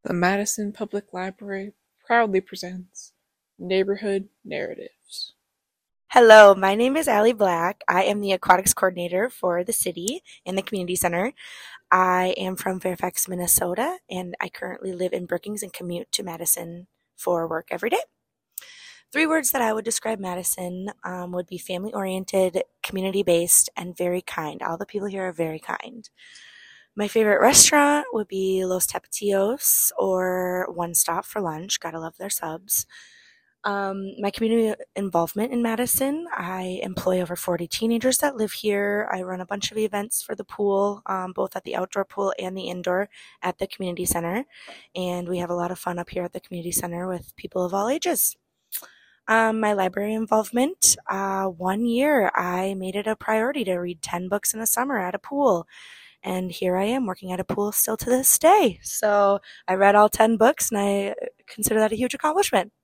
The Madison Public Library proudly presents Neighborhood Narratives. Hello, my name is Allie Black. I am the aquatics coordinator for the city and the community center. I am from Fairfax, Minnesota, and I currently live in Brookings and commute to Madison for work every day. Three words that I would describe Madison would be family oriented, community based, and very kind. All the people here are very kind. My favorite restaurant would be Los Tapatios or One Stop for lunch. Gotta love their subs. My community involvement in Madison, I employ over 40 teenagers that live here. I run a bunch of events for the pool, both at the outdoor pool and the indoor at the community center. And we have a lot of fun up here at the community center with people of all ages. My library involvement, one year I made it a priority to read 10 books in a summer at a pool. And here I am working at a pool still to this day. So I read all 10 books and I consider that a huge accomplishment.